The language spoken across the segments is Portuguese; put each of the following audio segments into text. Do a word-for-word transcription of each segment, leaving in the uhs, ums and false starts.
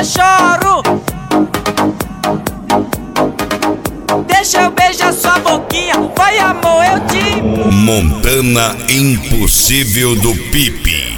até choro. Deixa eu beijar sua boquinha, vai amor, eu te... Montana Impossível do Pipe.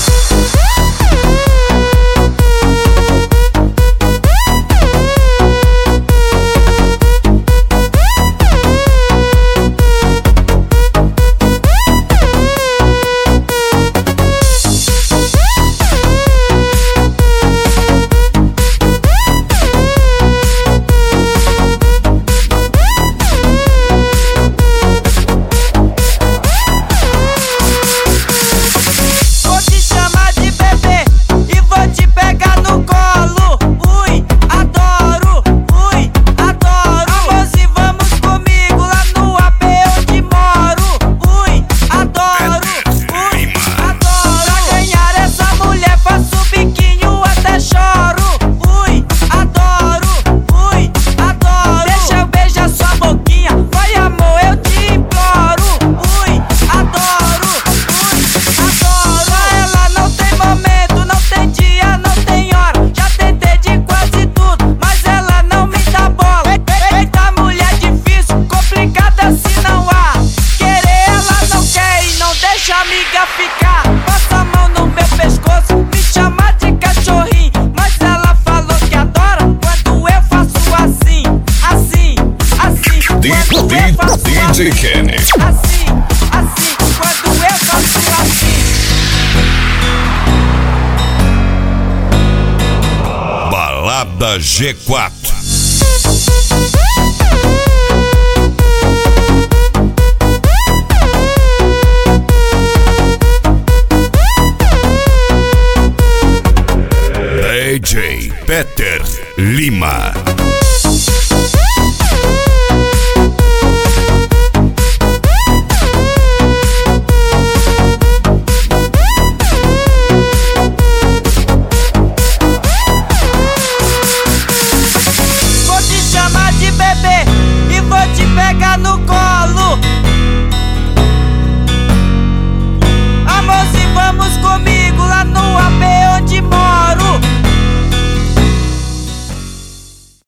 Amiga ficar, passa a mão no meu pescoço, me chama de cachorrinho, mas ela falou que adora quando eu faço assim, assim, assim, quando eu faço D J Kenny. Assim, assim, quando eu faço assim. Balada G quatro. D J Peter Lima.